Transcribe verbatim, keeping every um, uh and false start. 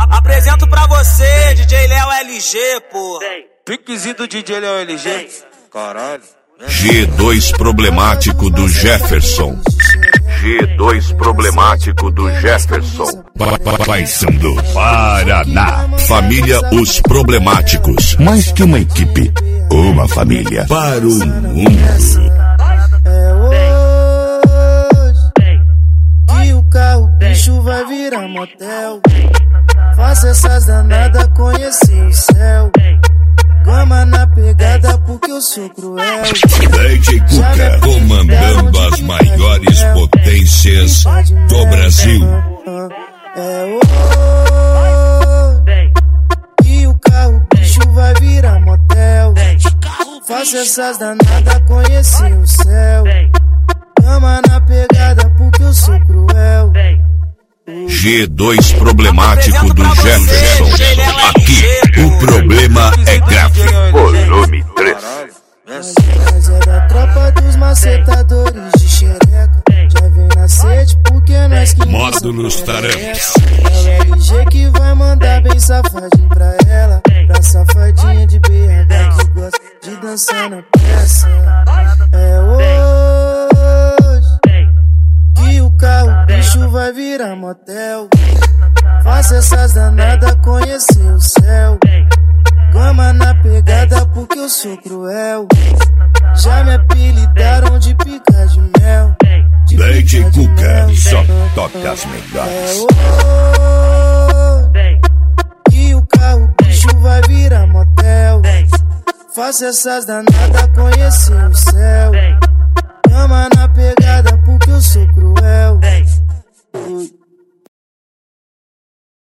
Apresento pra você, D J Léo L G, porra. Piquezinho do D J Léo L G. Caralho. G dois problemático do Jefferson. G dois problemático do Jefferson. Paysandu, Paraná. Família Os Problemáticos. Mais que uma equipe, uma família para o mundo. É hoje que o carro bicho vai virar motel. Faça essas danadas conhecer o céu. Gama na pegada porque eu sou cruel. D J Cuca comandando as maiores potências do Brasil. É hoje que o carro bicho vai virar motel. Faça essas danadas conhecer o céu. Gama na pegada porque eu sou cruel. G dois problemático do Jefferson. Aqui o problema é grave. Volume três. Mas é da tropa dos macetadores de xereca. Já vem na sede porque nós que Módulos Taramps. É o L G que vai mandar bem safadinho pra ela. Pra safadinha de B H que gosta de dançar na peça. É hoje que o carro bicho vai virar motel. Faça essas danadas conhecer o céu. Gama na pegada porque eu sou cruel. Já me apelidaram de pica de mel. D J Cuca só toca as melhores. É hoje que o carro bicho vai virar motel. Faça essas danadas conhecer o céu. Gama na pegada porque eu sou cruel.